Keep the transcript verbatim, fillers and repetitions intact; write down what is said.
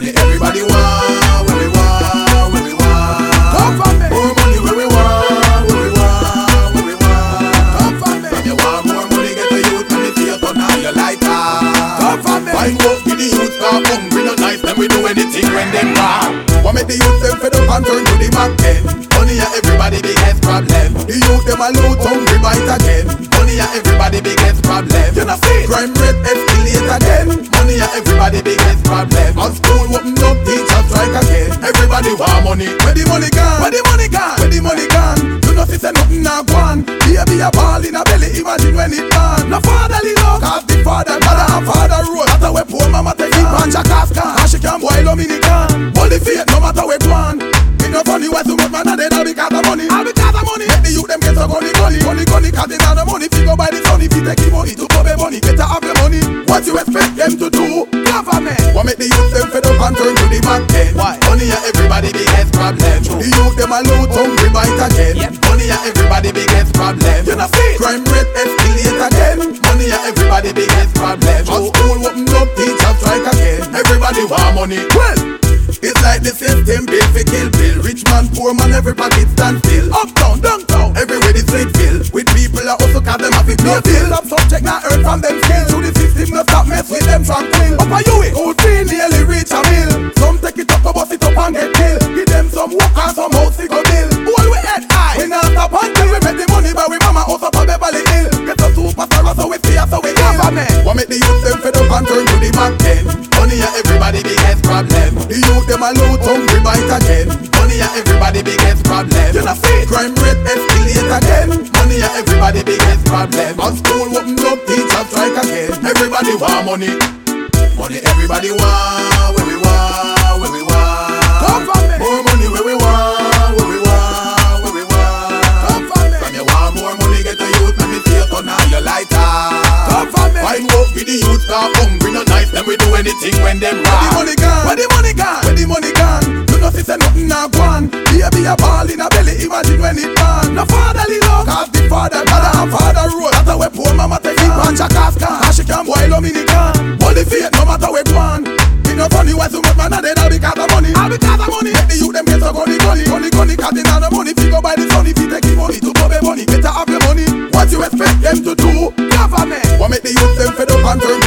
Money everybody want, where we want, where we want. Come from me. More money where we want, where we want, where we want. Come from me. If you want more money, get the youth, let me see you turn on your lighter. Come from me. Wine up with the youth, start hungry, not nice, then we do anything when them wrong. What make the youth them fed up and turn to the Mac ten? Money a everybody biggest problem. The youth them a loot hungry bite again. Money a everybody biggest problem. You know see? Crime rate escalate again. Money a everybody biggest problem. On school open up, teachers strike again. Everybody want money. Where the money gone? Where the money gone? Where the money gone? You know see say nothing a gone. Baby a ball in a belly, imagine when it gone. No fatherly love, cause the father mother and father road. That's where poor mama take it on Jackass can. And she can boil a mini can. Holy faith no matter where gone. It no funny why too much man a dead all because of money. All because of money. Make the youth them get so gunny gunny gunny gunny. Cause they not the money. If you go buy the sun, if you take your money to go pay money, better have your money. What you expect them to do? Government. What make the youth them fed up and turn to the Mac ten? Why? Money a everybody biggest problem. The youth them a loot hungry bite again. Yep. Money a everybody biggest problem. You know see? Crime rate escalate again. Money a everybody biggest problem. On school open up, teachers strike again. Everybody want money. Well, it's like the system bill for kill bill. Rich man, poor man, every pocket stand still. Uptown, downtown, everywhere the street fill. With people that also cause them have to pay bill. Stop subject, not earn from them skill. Through the system, no stop mess with them tranquil. Up a you it, old fee nearly reach a mill. Some take it up, go bust it up and get killed. Give them some work and some house to go bill. All we head high, we not stop until we make the money. But we mama house up a Beverly Hill. Get a superstar, so we see us, so we government. What make the youth them fed up and turn to the Mac ten? Money a everybody biggest problem. The youth them a loot hungry bite again. Money a everybody biggest problem. You know see? Crime rate escalate again. Money a everybody biggest problem. On school open up, teachers strike again. Everybody want money. Money everybody want, where we want, where we want. Come from me. More money where we want, where we want, where we want. Come from me. From you want more money, get the youth, let me see you turn on your lighter. Come from me. Wine up with the youth, start hungry, not nice, then we do anything when them wrong. Where the money gone? Where the money gone? Where the money gone? You know see say nothing a gone. Baby a ball in a belly, imagine when it gone. No fatherly love, cause the father mother and father road. That's where poor mama take it on Jackass can. And she can boil a mini can. Holy faith no matter where gone. It no funny why so much man a dead all because of money. All because of money. Make the youth them get so gunny gunny gunny gunny. Cause they not the money. If you go buy the sun, if you take your money to go pay money, better have your money. What you expect them to do? Government. What make the youth them fed up and turn